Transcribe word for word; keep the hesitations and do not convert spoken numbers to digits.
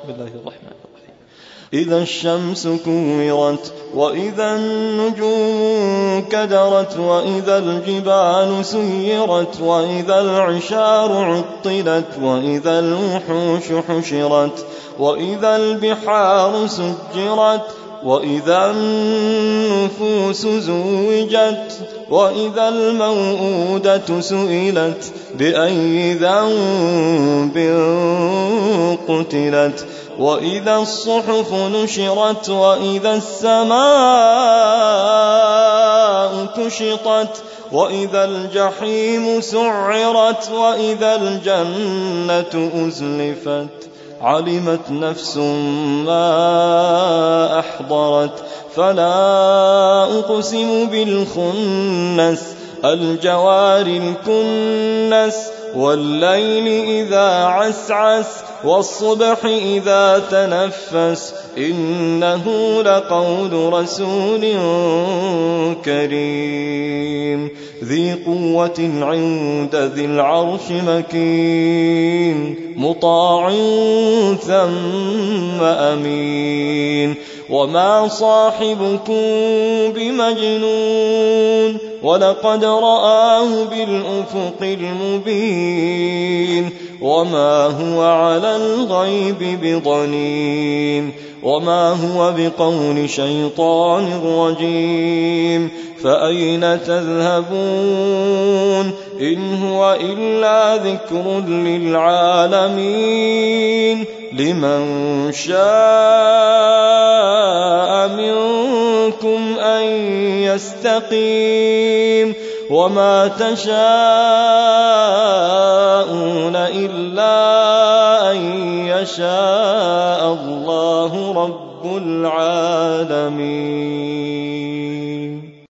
بسم الله الرحمن الرحيم. إذا الشمس كورت وإذا النجوم كدرت وإذا الجبال سيرت وإذا العشار عطلت وإذا الوحوش حشرت وإذا البحار سجرت وإذا النفوس زوجت وإذا الموءودة سئلت بأي ذنب قتلت وإذا الصحف نشرت وإذا السماء كشطت وإذا الجحيم سعرت وإذا الجنة أزلفت علمت نفس ما أحضرت فلا أقسم بالخنس الجوار الكنس والليل إذا عسعس والصبح إذا تنفس إنه لقول رسول كريم ذي قوة عند ذي العرش مكين مطاع ثم أمين وما صاحبكم بمجنون ولقد رآه بالأفق المبين وما هو على الغيب بضنين وما هو بقول شيطان رجيم فأين تذهبون إن هو إلا ذكر للعالمين لمن شاء منكم أن يستقيم وما تشاءون إلا أن يشاء الله رب العالمين.